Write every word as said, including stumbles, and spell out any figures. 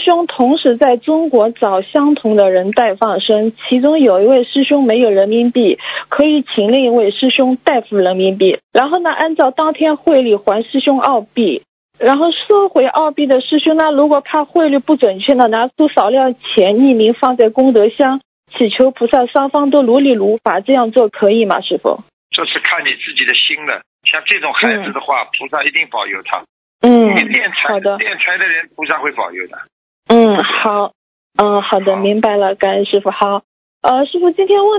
兄同时在中国找相同的人代放生，其中有一位师兄没有人民币，可以请另一位师兄代付人民币，然后呢按照当天汇率还师兄澳币，然后收回澳币的师兄呢，如果怕汇率不准确呢，拿出少量钱匿名放在功德箱，祈求菩萨双方都如理如法，这样做可以吗？师父？ 这是看你自己的心了。像这种孩子的话，嗯、菩萨一定保佑他。 嗯， 敛财好的， 敛财的人菩萨会保佑的。 嗯，好，嗯，好的，明白了，感恩师父。好，呃，师父今天问